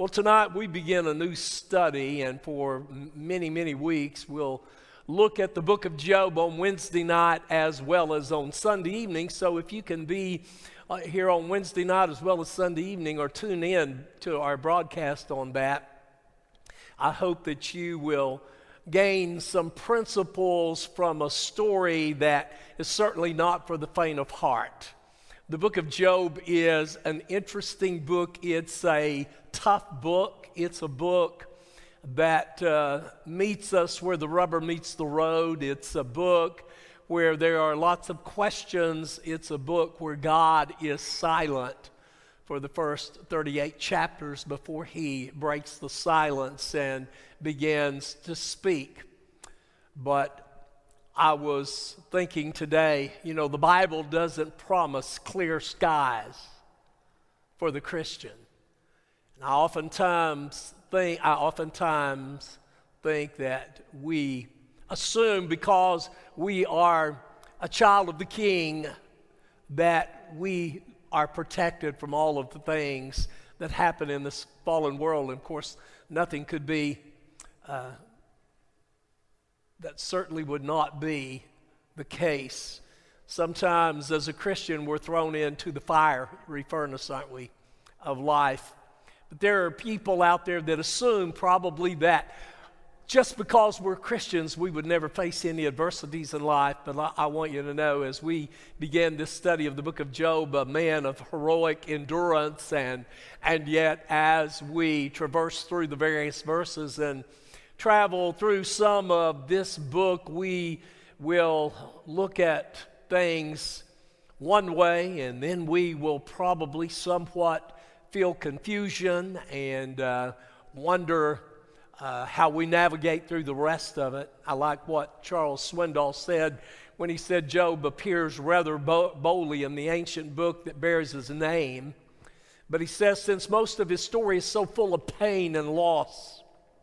Well, tonight we begin a new study, and for many, many weeks we'll look at the book of Job on Wednesday night as well as on Sunday evening. So if you can be here on Wednesday night as well as Sunday evening, or tune in to our broadcast on that, I hope that you will gain some principles from a story that is certainly not for the faint of heart. The book of Job is an interesting book. It's a tough book. It's a book that meets us where the rubber meets the road. It's a book where there are lots of questions. It's a book where God is silent for the first 38 chapters before he breaks the silence and begins to speak. But I was thinking today, the Bible doesn't promise clear skies for the Christian. And I oftentimes think that we assume because we are a child of the King that we are protected from all of the things that happen in this fallen world. And of course, nothing could be that certainly would not be the case. Sometimes as a Christian, we're thrown into the fiery furnace, aren't we, of life. But there are people out there that assume probably that just because we're Christians, we would never face any adversities in life. But I want you to know, as we begin this study of the book of Job, a man of heroic endurance, and yet as we traverse through the various verses and travel through some of this book, we will look at things one way, and then we will probably somewhat feel confusion and wonder how we navigate through the rest of it. I like what Charles Swindoll said when he said Job appears rather boldly in the ancient book that bears his name. But he says, since most of his story is so full of pain and loss,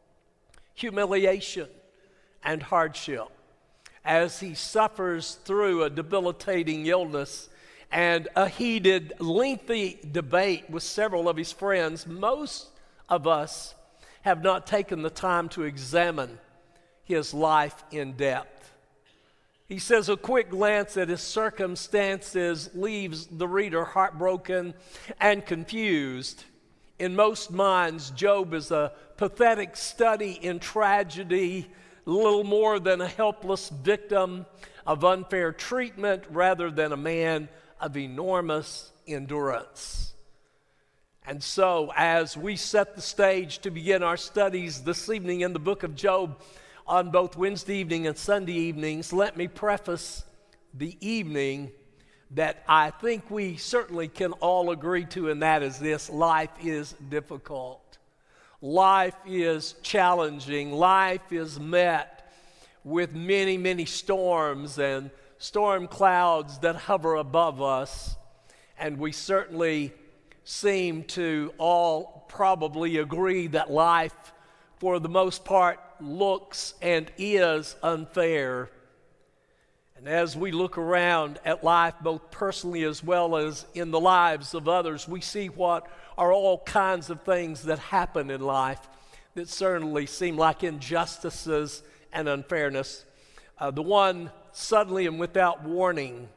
humiliation and hardship, as he suffers through a debilitating illness and a heated, lengthy debate with several of his friends, most of us have not taken the time to examine his life in depth. He says a quick glance at his circumstances leaves the reader heartbroken and confused. In most minds, Job is a pathetic study in tragedy, little more than a helpless victim of unfair treatment rather than a man of enormous endurance. And so, as we set the stage to begin our studies this evening in the book of Job on both Wednesday evening and Sunday evenings, let me preface the evening that I think we certainly can all agree to, and that is this: life is difficult. Life is challenging. Life is met with many, many storms and storm clouds that hover above us. And we certainly seem to all probably agree that life, for the most part, looks and is unfair. And as we look around at life, both personally as well as in the lives of others, we see what are all kinds of things that happen in life that certainly seem like injustices and unfairness. The one suddenly and without warning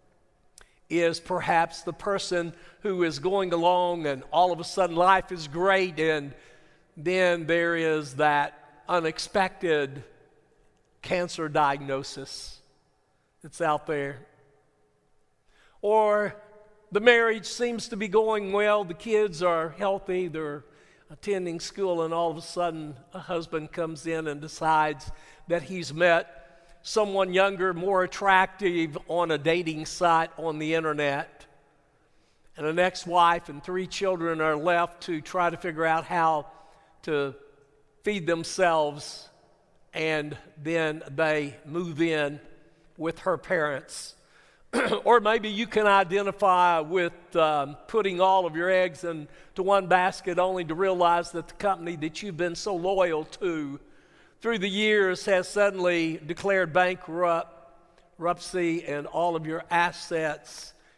is perhaps the person who is going along and all of a sudden life is great, and then there is that unexpected cancer diagnosis that's out there. Or the marriage seems to be going well, the kids are healthy, they're attending school, and all of a sudden a husband comes in and decides that he's met someone younger, more attractive on a dating site on the internet. And an ex-wife and 3 children are left to try to figure out how to feed themselves, and then they move in with her parents. Or maybe you can identify with putting all of your eggs into one basket only to realize that the company that you've been so loyal to through the years has suddenly declared bankruptcy, and all of your assets,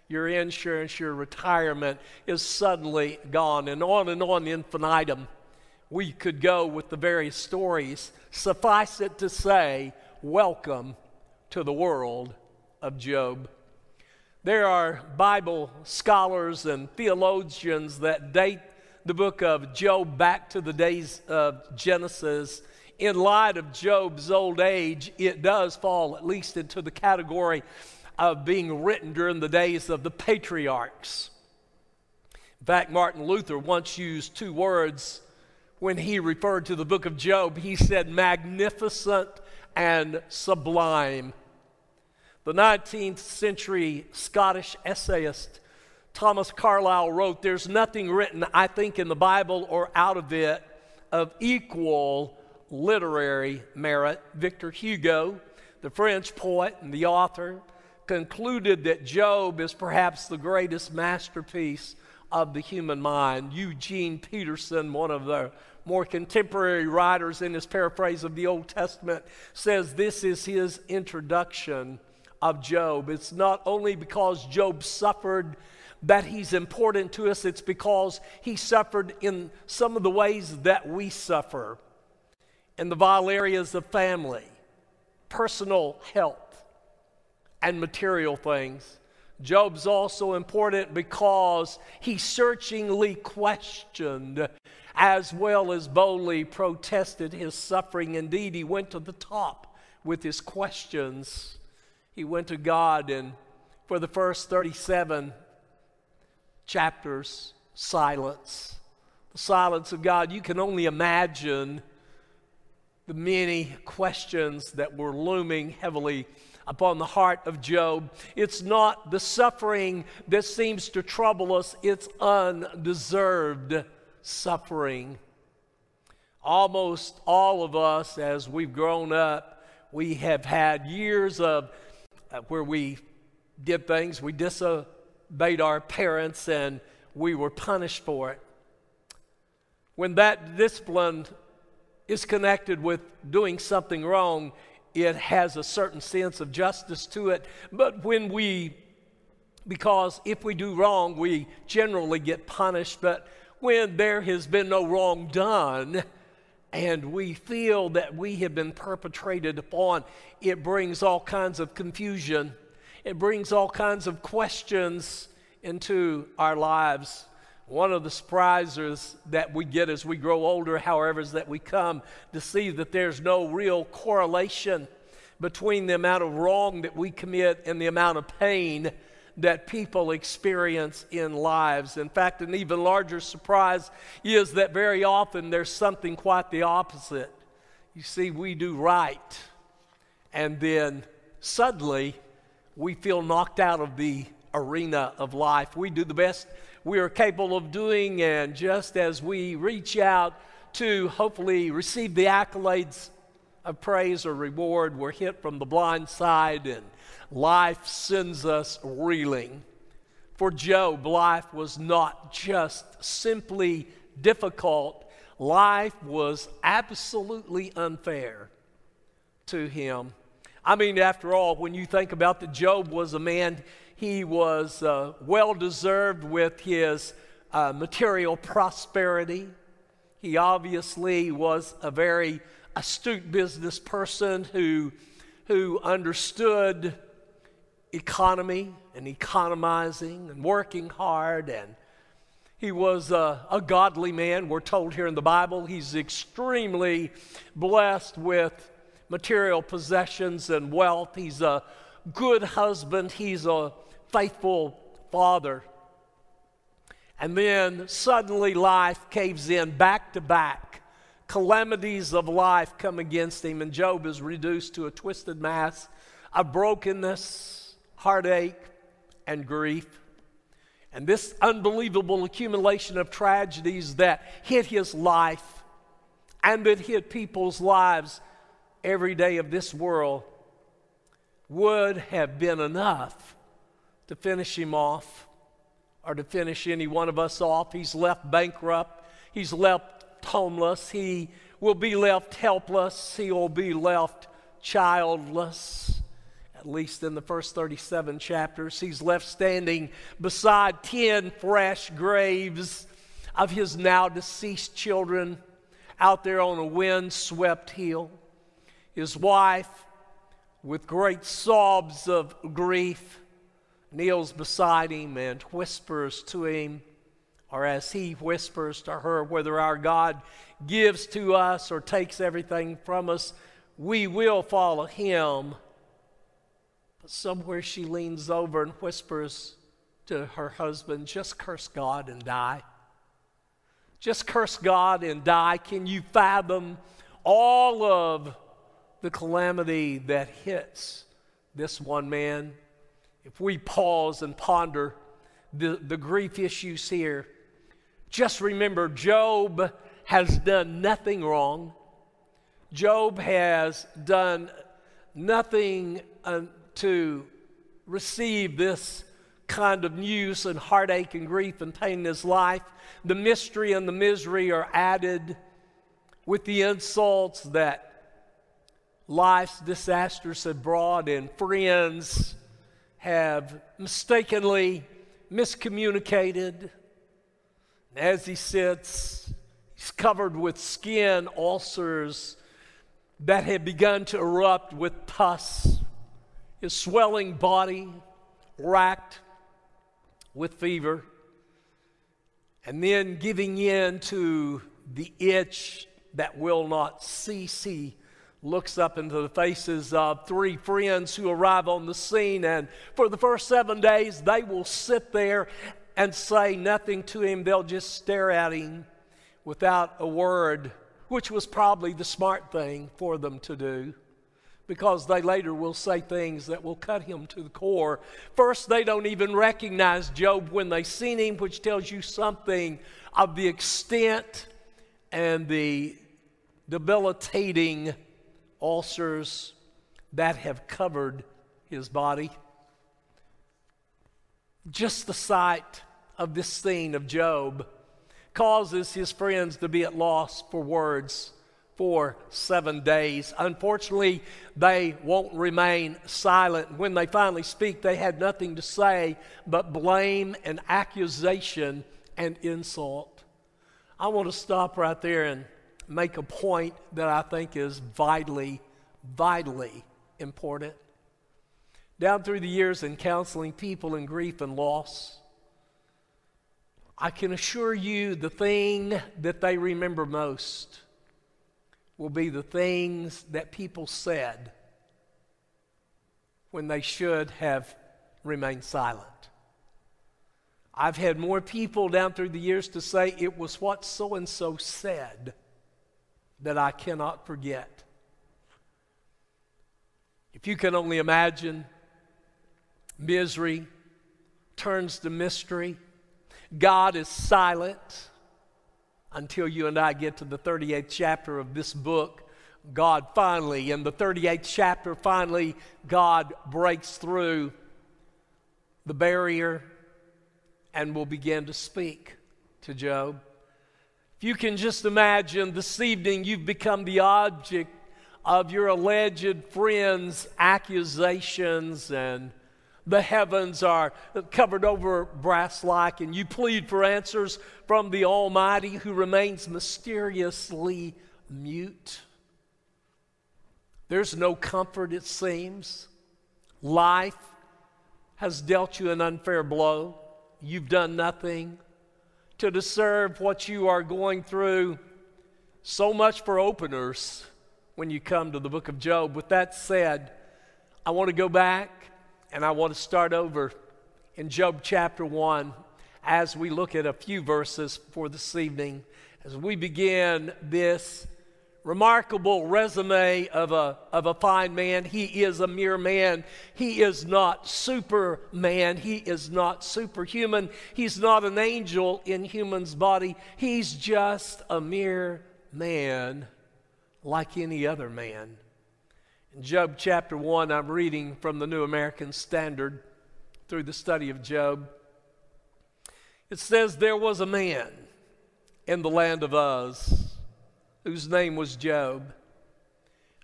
your insurance, your retirement is suddenly gone, and on infinitum. We could go with the various stories. Suffice it to say, welcome to the world of Job. There are Bible scholars and theologians that date the book of Job back to the days of Genesis. In light of Job's old age, it does fall at least into the category of being written during the days of the patriarchs. In fact, Martin Luther once used two words when he referred to the book of Job. He said magnificent and sublime. The 19th century Scottish essayist Thomas Carlyle wrote, "There's nothing written, I think, in the Bible or out of it of equal literary merit." Victor Hugo, the French poet and the author, concluded that Job is perhaps the greatest masterpiece of the human mind. Eugene Peterson, one of the more contemporary writers, in his paraphrase of the Old Testament, says this is his introduction of Job. It's not only because Job suffered that he's important to us, it's because he suffered in some of the ways that we suffer, in the vile areas of family, personal health, and material things. Job's also important because he searchingly questioned as well as boldly protested his suffering. Indeed, he went to the top with his questions. He went to God, and for the first 37 chapters, silence. The silence of God. You can only imagine the many questions that were looming heavily upon the heart of Job. It's not the suffering that seems to trouble us, it's undeserved suffering. Almost all of us, as we've grown up, we have had years of where we did things, we disobeyed our parents, and we were punished for it. When that discipline is connected with doing something wrong, it has a certain sense of justice to it. But because if we do wrong, we generally get punished. But when there has been no wrong done, and we feel that we have been perpetrated upon, it brings all kinds of confusion. It brings all kinds of questions into our lives. One of the surprises that we get as we grow older, however, is that we come to see that there's no real correlation between the amount of wrong that we commit and the amount of pain that people experience in lives. In fact, an even larger surprise is that very often there's something quite the opposite. You see, we do right, and then suddenly we feel knocked out of the arena of life. We do the best we are capable of doing, and just as we reach out to hopefully receive the accolades of praise or reward, we're hit from the blind side and life sends us reeling. For Job, life was not just simply difficult, life was absolutely unfair to him. I mean, after all, when you think about that, Job was a man, he was well-deserved with his material prosperity. He obviously was a very astute business person who understood economy and economizing and working hard, and he was a godly man. We're told here in the Bible he's extremely blessed with material possessions and wealth. He's a good husband. He's a faithful father. And then suddenly life caves in, back to back. Calamities of life come against him, and Job is reduced to a twisted mass of brokenness, heartache, and grief. And this unbelievable accumulation of tragedies that hit his life and that hit people's lives every day of this world would have been enough to finish him off, or to finish any one of us off. He's left bankrupt. He's left homeless. He will be left helpless. He will be left childless. at least in the first 37 chapters. He's left standing beside 10 fresh graves of his now deceased children out there on a wind-swept hill. His wife, with great sobs of grief, kneels beside him and whispers to him, or as he whispers to her, whether our God gives to us or takes everything from us, we will follow him. But somewhere she leans over and whispers to her husband, just curse God and die. Just curse God and die. Can you fathom all of the calamity that hits this one man? If we pause and ponder the grief issues here, just remember Job has done nothing wrong. Job has done nothing to receive this kind of news and heartache and grief and pain in his life. The mystery and the misery are added with the insults that life's disasters have brought, and friends have mistakenly miscommunicated. As he sits, he's covered with skin ulcers that have begun to erupt with pus. His swelling body racked with fever, and then giving in to the itch that will not cease. He looks up into the faces of 3 friends who arrive on the scene, and for the first 7 days they will sit there and say nothing to him. They'll just stare at him without a word, which was probably the smart thing for them to do, because they later will say things that will cut him to the core. First, they don't even recognize Job when they seen him, which tells you something of the extent and the debilitating ulcers that have covered his body. Just the sight of this scene of Job causes his friends to be at loss for words for 7 days. Unfortunately, they won't remain silent. When they finally speak, they had nothing to say but blame and accusation and insult. I want to stop right there and make a point that I think is vitally important. Down through the years in counseling people in grief and loss, I can assure you the thing that they remember most will be the things that people said when they should have remained silent. I've had more people down through the years to say it was what so-and-so said that I cannot forget. If you can only imagine, misery turns to mystery. God is silent until you and I get to the 38th chapter of this book. God finally, in the 38th chapter, God breaks through the barrier and will begin to speak to Job. If you can just imagine, this evening you've become the object of your alleged friends' accusations, and the heavens are covered over brass-like, and you plead for answers from the Almighty who remains mysteriously mute. There's no comfort, it seems. Life has dealt you an unfair blow. You've done nothing to deserve what you are going through. So much for openers when you come to the book of Job. With that said, I want to go back and I want to start over in Job chapter 1 as we look at a few verses for this evening, as we begin this remarkable resume of a fine man. He is a mere man. He is not Superman. He is not superhuman. He's not an angel in human's body. He's just a mere man like any other man. In Job chapter 1, I'm reading from the New American Standard through the study of Job. It says, "There was a man in the land of Uz whose name was Job.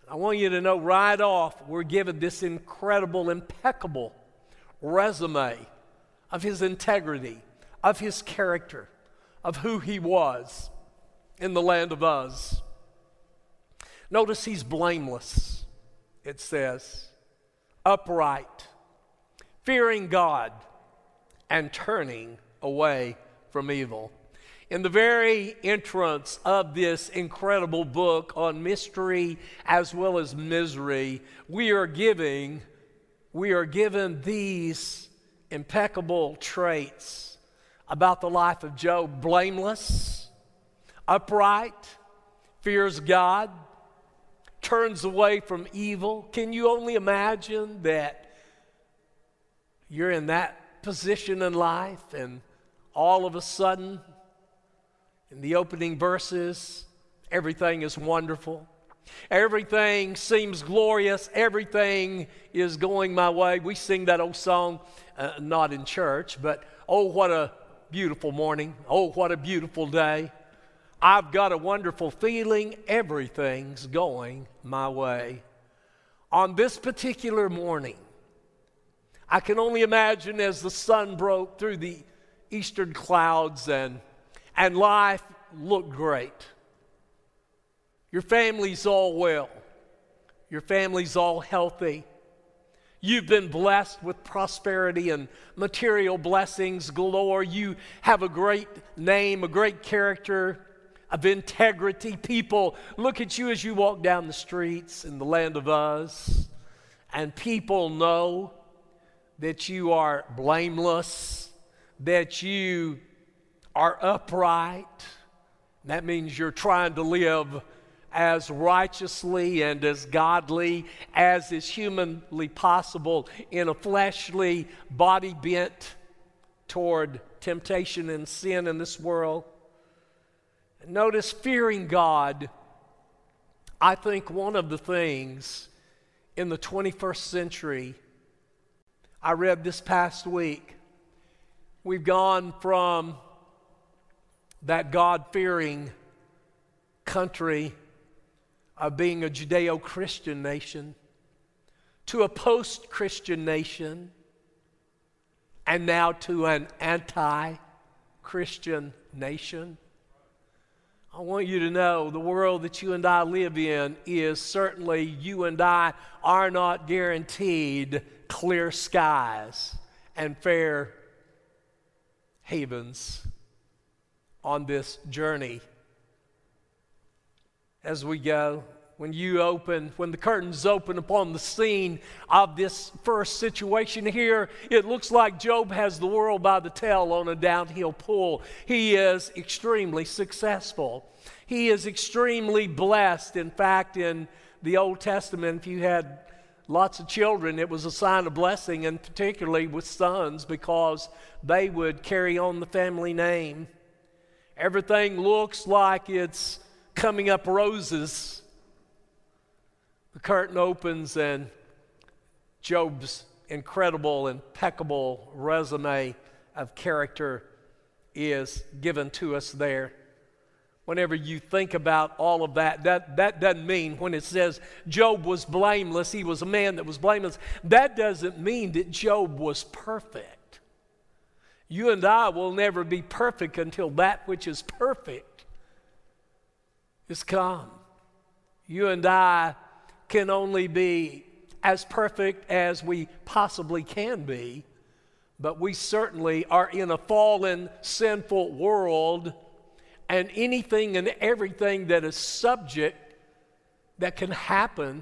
I want you to know right off, we're given this incredible, impeccable resume of his integrity, of his character, of who he was in the land of Uz. Notice he's blameless, it says, upright, fearing God, and turning away from evil. In the very entrance of this incredible book on mystery as well as misery, we are given these impeccable traits about the life of Job: blameless, upright, fears God, turns away from evil. Can you only imagine that you're in that position in life, and all of a sudden, in the opening verses, everything is wonderful. Everything seems glorious. Everything is going my way. We sing that old song, not in church, but oh, what a beautiful morning. Oh, what a beautiful day. I've got a wonderful feeling. Everything's going my way. On this particular morning, I can only imagine as the sun broke through the eastern clouds and life looked great. Your family's all well. Your family's all healthy. You've been blessed with prosperity and material blessings galore. You have a great name, a great character of integrity. People look at you as you walk down the streets in the land of Uz, and people know that you are blameless, that you are upright. That means you're trying to live as righteously and as godly as is humanly possible in a fleshly body bent toward temptation and sin in this world. And notice, fearing God. I think one of the things in the 21st century, I read this past week, we've gone from that God-fearing country of being a Judeo-Christian nation to a post-Christian nation, and now to an anti-Christian nation. I want you to know the world that you and I live in is certainly, you and I are not guaranteed clear skies and fair havens on this journey as we go. When the curtains open upon the scene of this first situation here, it looks like Job has the world by the tail on a downhill pull. He is extremely successful. He is extremely blessed. In fact, in the Old Testament, if you had lots of children, it was a sign of blessing, and particularly with sons, because they would carry on the family name. Everything looks like it's coming up roses. The curtain opens and Job's incredible, impeccable resume of character is given to us there. Whenever you think about all of that, that doesn't mean when it says Job was blameless, he was a man that was blameless, that doesn't mean that Job was perfect. You and I will never be perfect until that which is perfect is come. You and I can only be as perfect as we possibly can be, but we certainly are in a fallen, sinful world, and anything and everything that is subject that can happen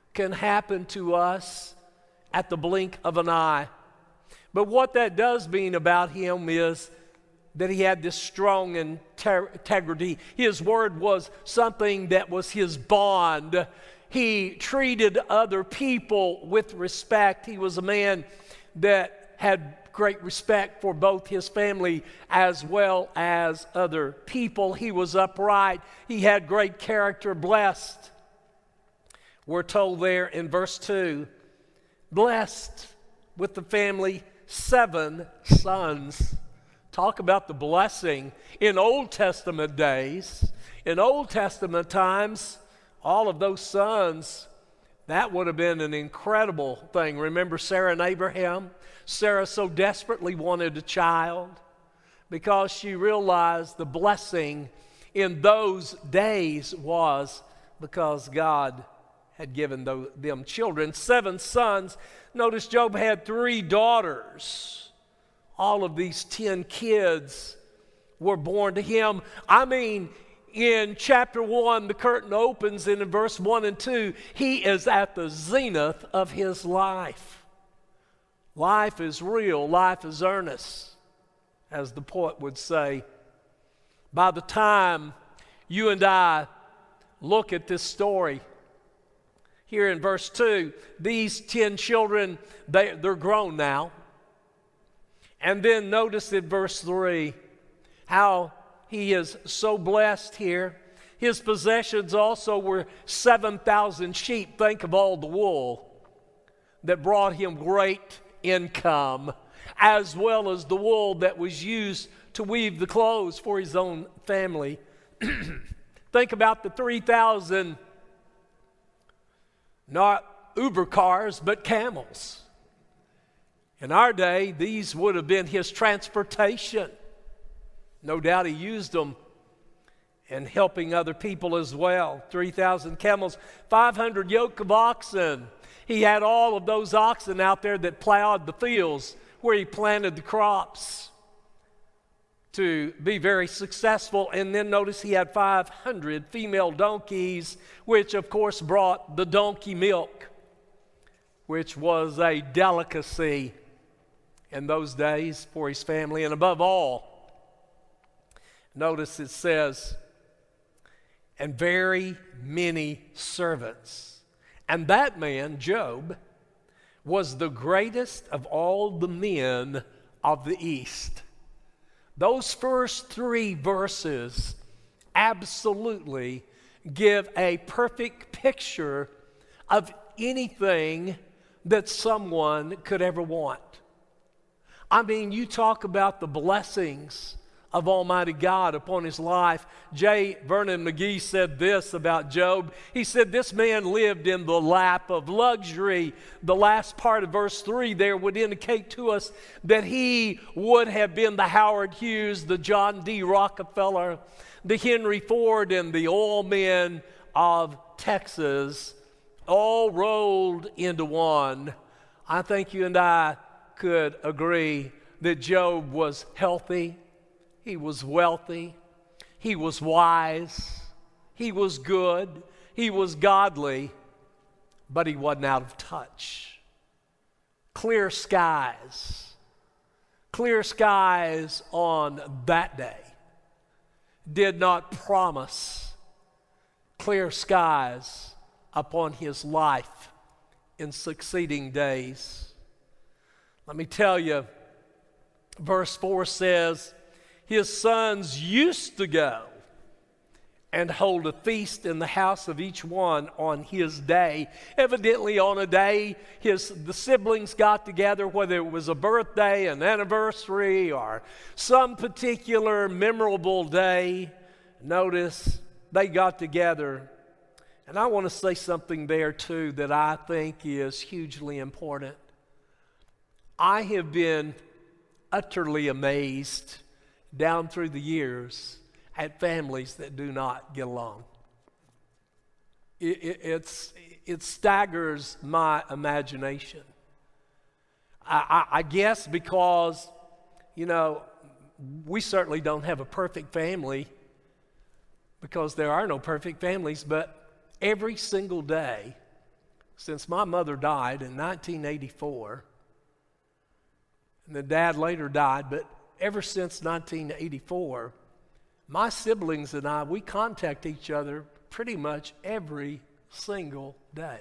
to us at the blink of an eye. But what that does mean about him is that he had this strong integrity. His word was something that was his bond. He treated other people with respect. He was a man that had great respect for both his family as well as other people. He was upright. He had great character, blessed. We're told there in verse 2, blessed with the family 7 sons. Talk about the blessing. In Old Testament days, in Old Testament times, all of those sons That would have been an incredible thing. Remember Sarah and Abraham? Sarah so desperately wanted a child because she realized the blessing in those days was because God had given them children. 7 sons. Notice Job had 3 daughters. All of these 10 kids were born to him. I mean, in chapter 1, the curtain opens, and in verse 1 and 2, he is at the zenith of his life. Life is real, life is earnest, as the poet would say. By the time you and I look at this story, here in verse 2, these 10 children, they're grown now. And then notice in verse 3 how he is so blessed here. His possessions also were 7,000 sheep. Think of all the wool that brought him great income, as well as the wool that was used to weave the clothes for his own family. Think about the 3,000, not Uber cars, but camels. In our day, these would have been his transportation. No doubt he used them in helping other people as well. 3,000 camels, 500 yoke of oxen. He had all of those oxen out there that plowed the fields where he planted the crops to be very successful. And then notice he had 500 female donkeys, which of course brought the donkey milk, which was a delicacy in those days for his family. And above all, notice it says, and very many servants. And that man, Job, was the greatest of all the men of the East. Those first 3 verses absolutely give a perfect picture of anything that someone could ever want. I mean, you talk about the blessings of Almighty God upon his life. J. Vernon McGee said this about Job. He said, this man lived in the lap of luxury. The last part of verse 3 there would indicate to us that he would have been the Howard Hughes, the John D. Rockefeller, the Henry Ford, and the oil men of Texas, all rolled into one. I think you and I could agree that Job was healthy. He was wealthy, he was wise, he was good, he was godly, but he wasn't out of touch. Clear skies on that day did not promise clear skies upon his life in succeeding days. Let me tell you, verse 4 says, his sons used to go and hold a feast in the house of each one on his day. Evidently on a day the siblings got together, whether it was a birthday, an anniversary, or some particular memorable day. Notice they got together. And I want to say something there too that I think is hugely important. I have been utterly amazed down through the years at families that do not get along. It staggers my imagination. I guess because, we certainly don't have a perfect family because there are no perfect families, but every single day since my mother died in 1984, and then Dad later died, but ever since 1984, my siblings and I, we contact each other pretty much every single day.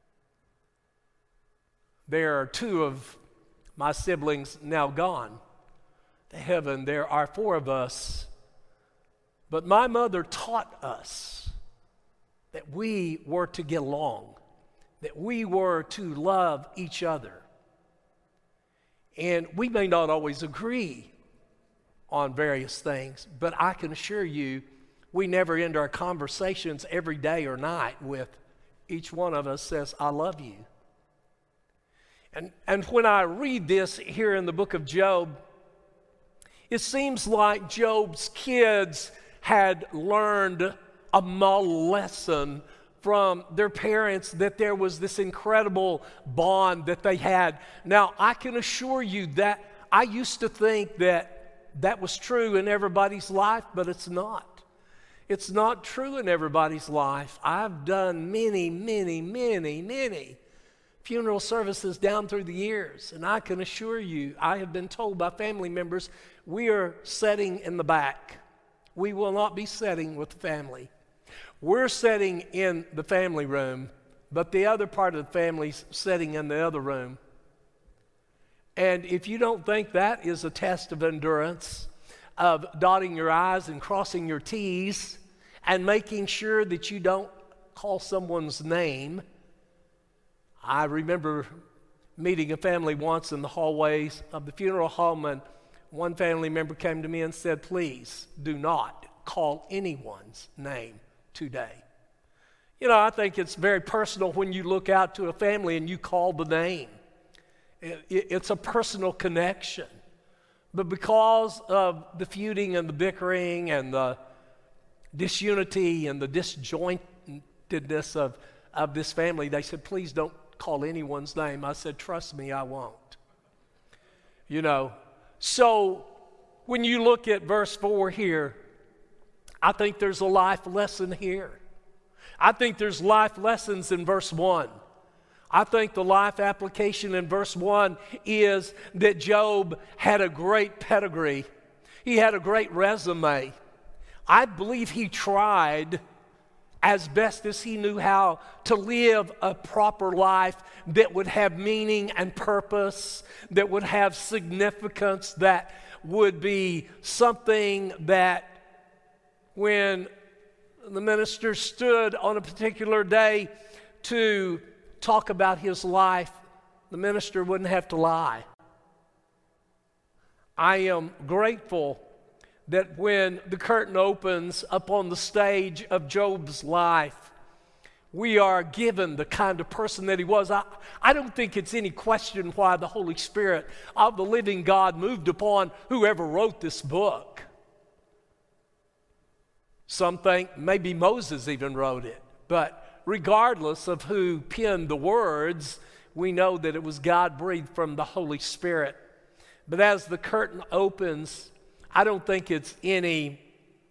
There are 2 of my siblings now gone to heaven. There are 4 of us. But my mother taught us that we were to get along, that we were to love each other. And we may not always agree on various things, but I can assure you we never end our conversations every day or night with each one of us says, I love you. And when I read this here in the book of Job, it seems like Job's kids had learned a model lesson from their parents, that there was this incredible bond that they had. Now, I can assure you that I used to think that was true in everybody's life, but it's not. It's not true in everybody's life. I've done many funeral services down through the years, and I can assure you, I have been told by family members, we are sitting in the back. We will not be sitting with the family. We're sitting in the family room, but the other part of the family's sitting in the other room. And if you don't think that is a test of endurance, of dotting your I's and crossing your T's, and making sure that you don't call someone's name. I remember meeting a family once in the hallways of the funeral home, and one family member came to me and said, please do not call anyone's name today. You know, I think it's very personal when you look out to a family and you call the name. It's a personal connection. But because of the feuding and the bickering and the disunity and the disjointedness of this family, they said, please don't call anyone's name. I said, trust me, I won't. You know, so when you look at verse 4 here, I think there's a life lesson here. I think there's life lessons in verse 1. I think the life application in verse 1 is that Job had a great pedigree. He had a great resume. I believe he tried as best as he knew how to live a proper life that would have meaning and purpose, that would have significance, that would be something that when the minister stood on a particular day to talk about his life, the minister wouldn't have to lie. I am grateful that when the curtain opens up on the stage of Job's life, we are given the kind of person that he was. I don't think it's any question why the Holy Spirit of the living God moved upon whoever wrote this book. Some think maybe Moses even wrote it, but regardless of who penned the words, we know that it was God breathed from the Holy Spirit. But as the curtain opens, I don't think it's any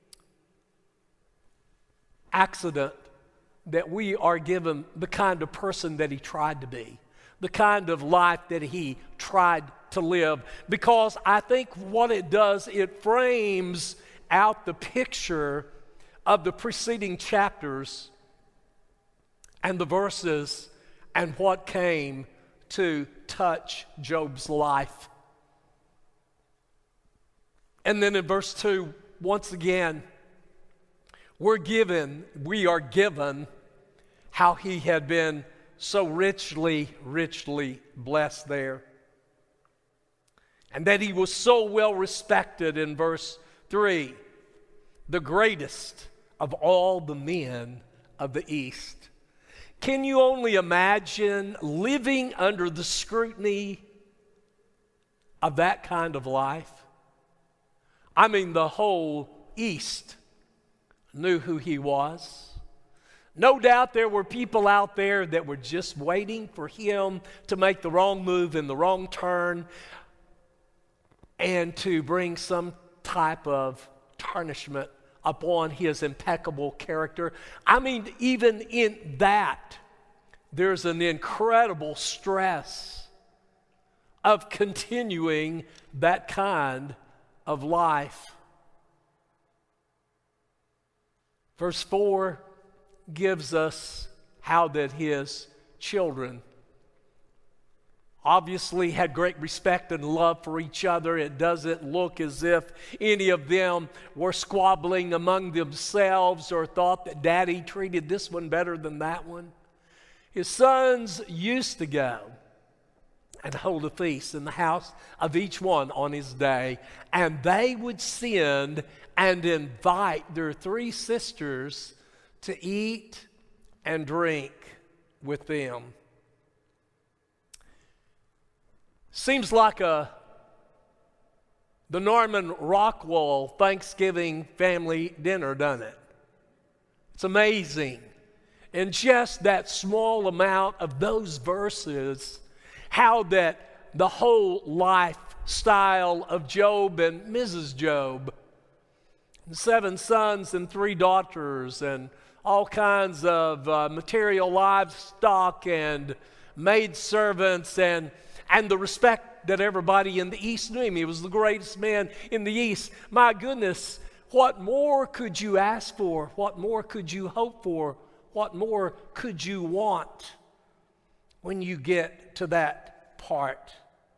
accident that we are given the kind of person that he tried to be, the kind of life that he tried to live. Because I think what it does, it frames out the picture of the preceding chapters and the verses and what came to touch Job's life. And then in verse 2, once again, we are given how he had been so richly blessed there. And that he was so well respected in verse 3, the greatest of all the men of the East. Can you only imagine living under the scrutiny of that kind of life? I mean, the whole East knew who he was. No doubt there were people out there that were just waiting for him to make the wrong move and the wrong turn and to bring some type of tarnishment upon his impeccable character. I mean, even in that, there's an incredible stress of continuing that kind of life. Verse 4 gives us how that his children obviously had great respect and love for each other. It doesn't look as if any of them were squabbling among themselves or thought that daddy treated this one better than that one. His sons used to go and hold a feast in the house of each one on his day, and they would send and invite their 3 sisters to eat and drink with them. Seems like the Norman Rockwell Thanksgiving family dinner, doesn't it? It's amazing. In just that small amount of those verses, how that the whole lifestyle of Job and Mrs. Job, 7 sons and 3 daughters, and all kinds of material livestock and maidservants, and the respect that everybody in the East knew him. He was the greatest man in the East. My goodness, what more could you ask for? What more could you hope for? What more could you want when you get to that part?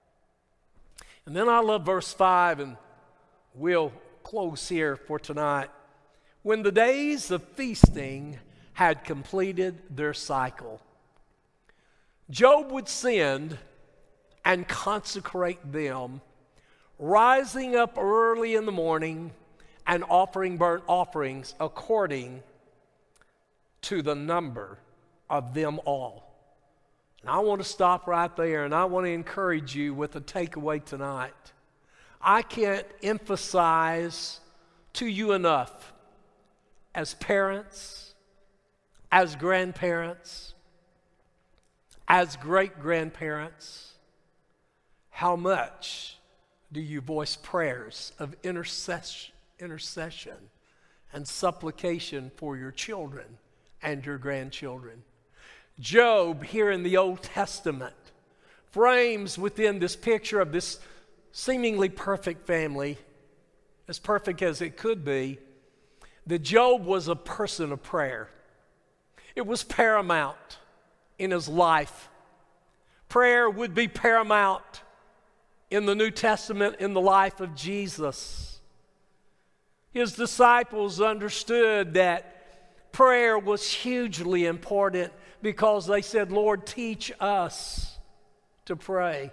And then I love verse 5, and we'll close here for tonight. When the days of feasting had completed their cycle, Job would send and consecrate them, rising up early in the morning and offering burnt offerings according to the number of them all. And I want to stop right there, and I want to encourage you with a takeaway tonight. I can't emphasize to you enough, as parents, as grandparents, as great-grandparents, how much do you voice prayers of intercession and supplication for your children and your grandchildren? Job, here in the Old Testament, frames within this picture of this seemingly perfect family, as perfect as it could be, that Job was a person of prayer. It was paramount in his life. Prayer would be paramount in the New Testament in the life of Jesus. His disciples understood that prayer was hugely important because they said, Lord, teach us to pray.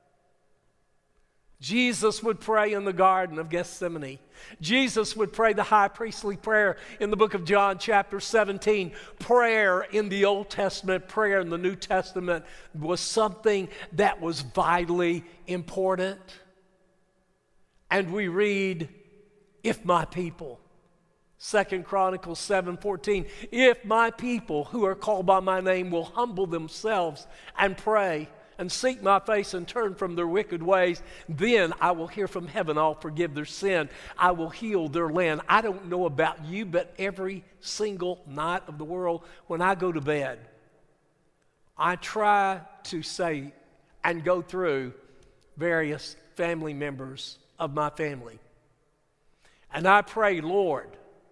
Jesus would pray in the Garden of Gethsemane. Jesus would pray the high priestly prayer in the book of John chapter 17. Prayer in the Old Testament, prayer in the New Testament was something that was vitally important. And we read, if my people, 2 Chronicles 7:14, if my people who are called by my name will humble themselves and pray and seek my face and turn from their wicked ways, then I will hear from heaven, I'll forgive their sin, I will heal their land. I don't know about you, but every single night of the world when I go to bed, I try to say and go through various family members of my family. And I pray, Lord,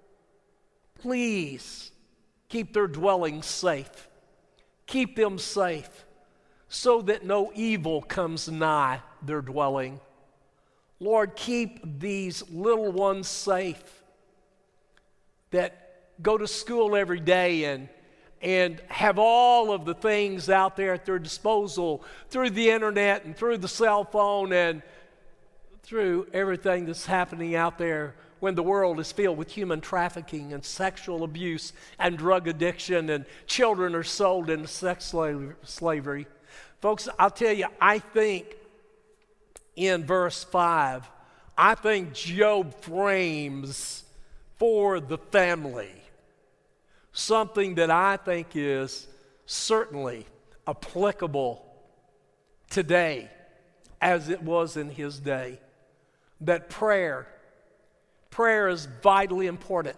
please keep their dwellings safe. Keep them safe so that no evil comes nigh their dwelling. Lord, keep these little ones safe that go to school every day and have all of the things out there at their disposal through the internet and through the cell phone and through everything that's happening out there when the world is filled with human trafficking and sexual abuse and drug addiction and children are sold into sex slavery. Folks, I'll tell you, I think in verse 5, I think Job frames for the family something that I think is certainly applicable today as it was in his day. That prayer is vitally important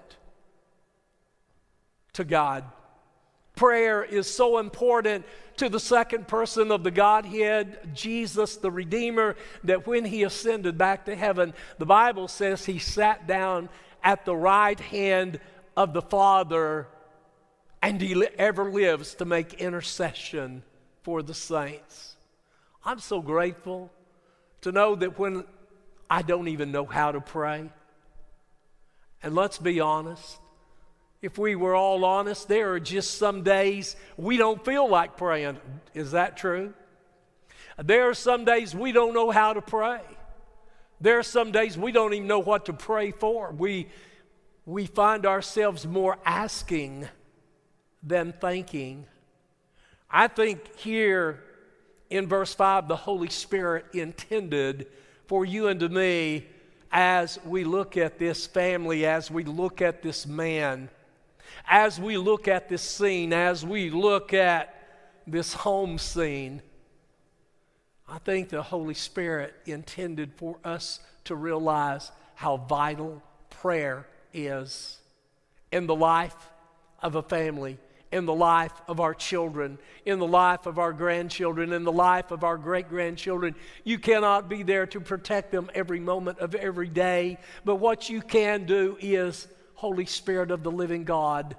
to God. Prayer is so important to the second person of the Godhead, Jesus the Redeemer, that when he ascended back to heaven, the Bible says he sat down at the right hand of the Father, and he ever lives to make intercession for the saints. I'm so grateful to know that when I don't even know how to pray, and let's be honest, if we were all honest, there are just some days we don't feel like praying. Is that true? There are some days we don't know how to pray. There are some days we don't even know what to pray for. We find ourselves more asking than thanking. I think here in verse 5, the Holy Spirit intended for you and to me, as we look at this family, as we look at this man, as we look at this scene, as we look at this home scene, I think the Holy Spirit intended for us to realize how vital prayer is in the life of a family, in the life of our children, in the life of our grandchildren, in the life of our great-grandchildren. You cannot be there to protect them every moment of every day, but what you can do is, Holy Spirit of the living God,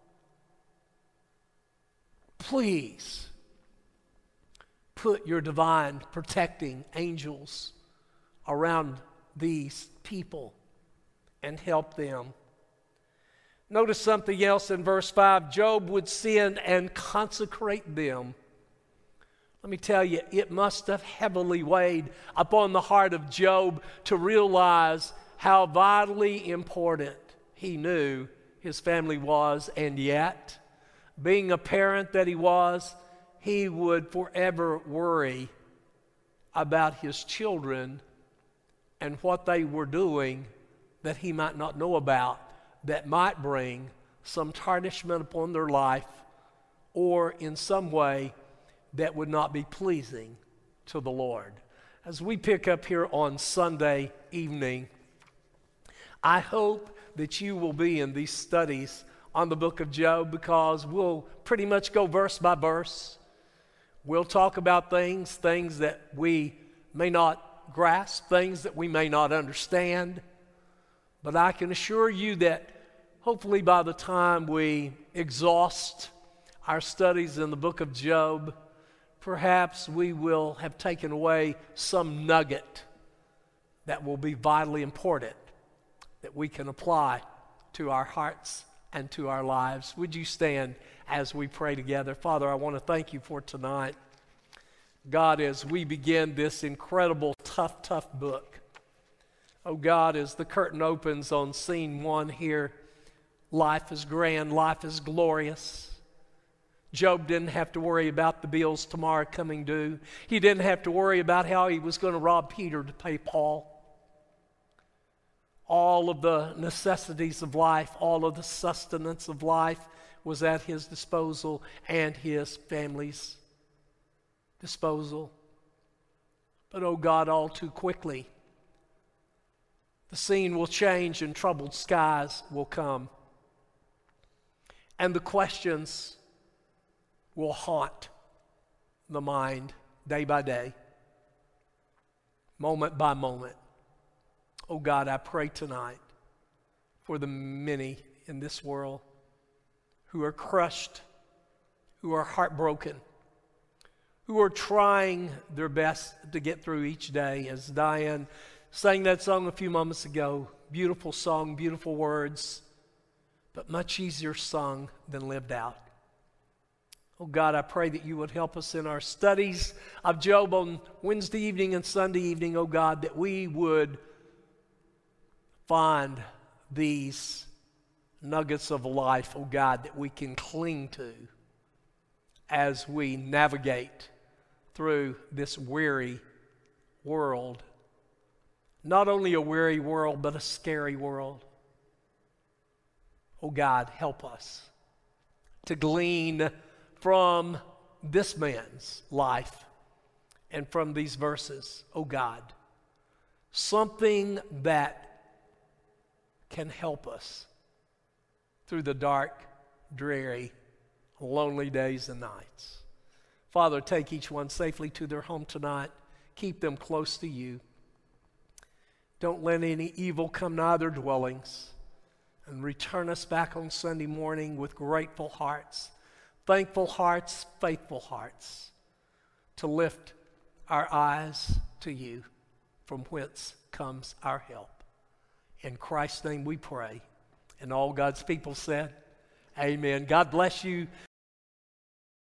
please put your divine protecting angels around these people and help them. Notice something else in verse 5. Job would sin and consecrate them. Let me tell you, it must have heavily weighed upon the heart of Job to realize how vitally important he knew his family was, and yet, being a parent that he was, he would forever worry about his children and what they were doing that he might not know about, that might bring some tarnishment upon their life, or in some way that would not be pleasing to the Lord. As we pick up here on Sunday evening, I hope that you will be in these studies on the book of Job, because we'll pretty much go verse by verse. We'll talk about things that we may not grasp, things that we may not understand. But I can assure you that hopefully by the time we exhaust our studies in the book of Job, perhaps we will have taken away some nugget that will be vitally important that we can apply to our hearts and to our lives. Would you stand as we pray together? Father, I want to thank you for tonight. God, as we begin this incredible, tough book, oh God, as the curtain opens on scene 1 here, life is grand, life is glorious. Job didn't have to worry about the bills tomorrow coming due. He didn't have to worry about how he was going to rob Peter to pay Paul. All of the necessities of life, all of the sustenance of life was at his disposal and his family's disposal. But oh God, all too quickly, the scene will change and troubled skies will come. And the questions will haunt the mind day by day, moment by moment. Oh God, I pray tonight for the many in this world who are crushed, who are heartbroken, who are trying their best to get through each day. As Diane sang that song a few moments ago, beautiful song, beautiful words, but much easier sung than lived out. Oh God, I pray that you would help us in our studies of Job on Wednesday evening and Sunday evening, oh God, that we would find these nuggets of life, oh God, that we can cling to as we navigate through this weary world. Not only a weary world, but a scary world. Oh God, help us to glean from this man's life and from these verses, oh God, something that can help us through the dark, dreary, lonely days and nights. Father, take each one safely to their home tonight. Keep them close to you. Don't let any evil come nigh their dwellings. And return us back on Sunday morning with grateful hearts, thankful hearts, faithful hearts, to lift our eyes to you, from whence comes our help. In Christ's name we pray. And all God's people said, amen. God bless you.